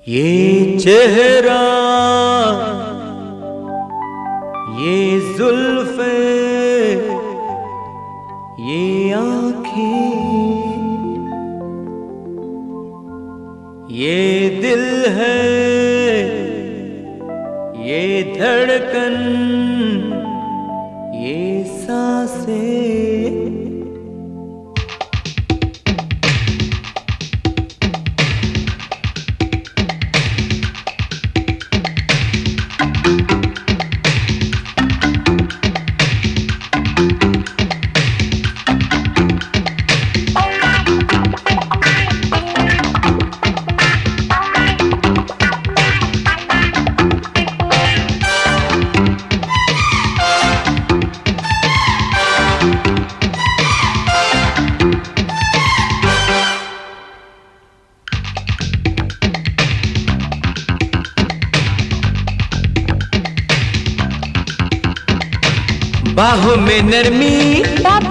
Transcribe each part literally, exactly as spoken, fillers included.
ये चेहरा, ये जुल्फे, ये आँखें, ये दिल है, ये धड़कन, ये सांसें। बाहों में नरमी,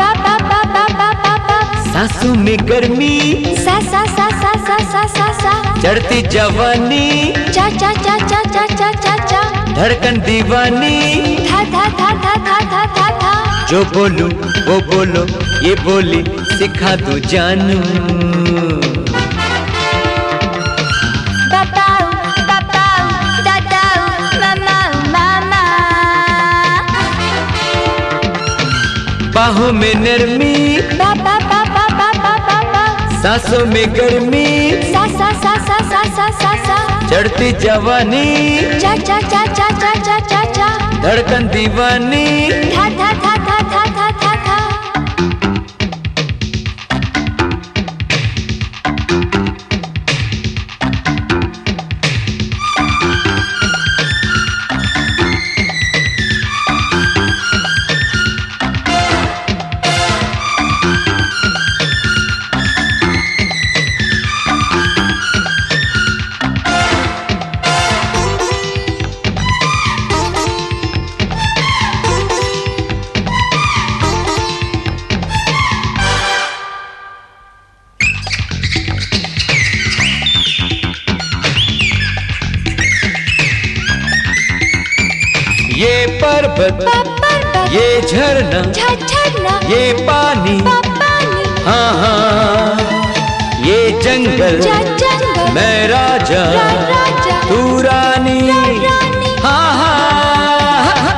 सांसों में गर्मी, सा सा सा सा सा सा सा सा चढ़ती जवानी, चा चा चा चा चा चा चा चा धड़कन दीवानी, था था था था था था था था जो बोलूं वो बोलो, ये बोली सिखा दो जानू। बताओ बताओ बताओ मामा मामा। बाहों में नरमी, बा बा बा बा बा बा बा बा सांसों में गर्मी, सा सा सा सा सा सा सा सा चढ़ती जवानी, चा चा चा चा चा चा चा चा धड़कन दीवानी, था था था था था था था था ये पर्वत, ये झरना, झरना, ये पानी, पानी, हाँ हाँ, ये जंगल, जंगल, मैं राजा, राजा, तू रानी, रानी, हाँ हाँ।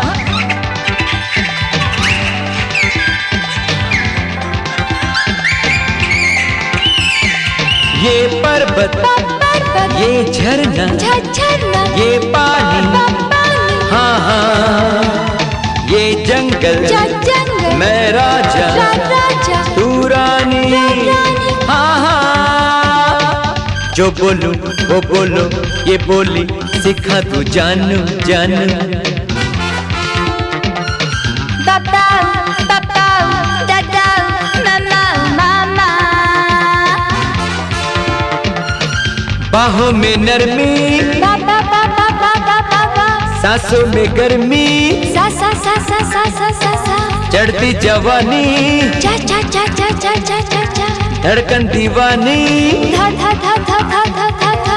ये पर्वत, ये झरना, झरना, ये पानी, हाँ हाँ, ये जंगल, जंगल, मैं राजा, राजा, तू रानी, हाँ हाँ। जो बोलूं वो बोलो, ये बोली सिखा तू जानू जानू। बताओ बताओ बताओ मामा मामा। बाहों में नरमी, बा बा बा बा बा बा बा बा सांसों में गर्मी, सा सा सा सा सा सा सा सा चढ़ती जवानी, चा चा चा चा चा चा चा चा धड़कन दीवानी, धा धा धा धा धा धा धा धा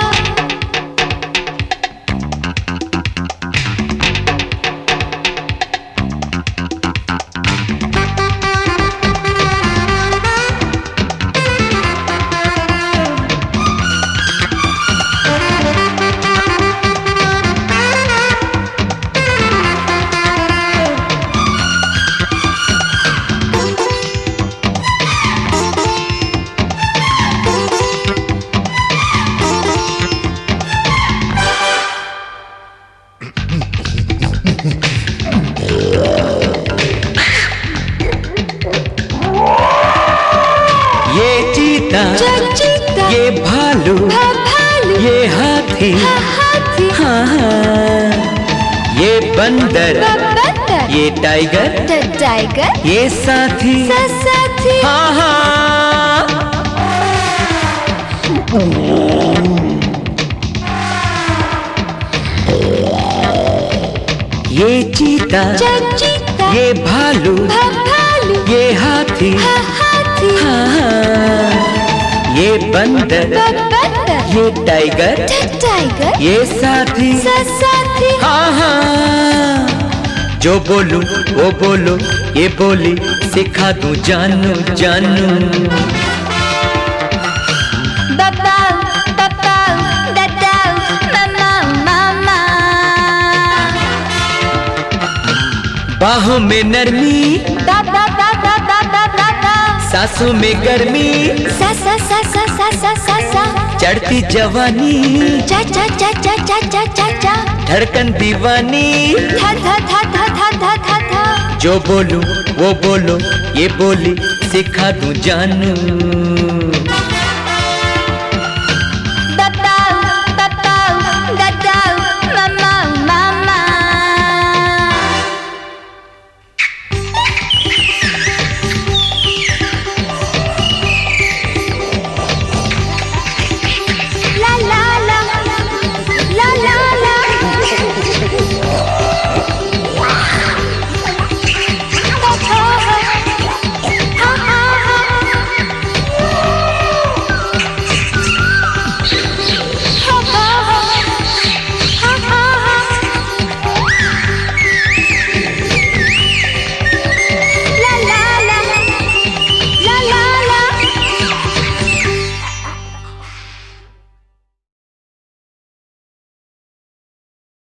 ये चीता, चीता, ये भालू, भालू, ये हाथी, हाथी, हाँ हाँ, ये बंदर, बंदर, ये टाइगर, टाइगर, ये साथी, साथी, हाँ हाँ। ये चीता, चीता, ये भालू, भालू, ये हाथी, हाथी, हाँ हाँ, ये बंदर, बंदर, ये टाइगर टाइगर ये साथी साथी हाँ हाँ जो बोलूं वो बोलो ये बोली सिखा दूं जानू जानू बाबा पापा दादा मामा मामा बाहों में नरमी दादा दादा दादा दादा सांसों में गर्मी सा सा सा सा सा सा सा सा चढ़ती जवानी चा चा चा चा चा चा चा चा धड़कन दीवानी धा धा धा धा धा धा धा धा जो बोलूं वो बोलो ये बोली सिखा दूं जानू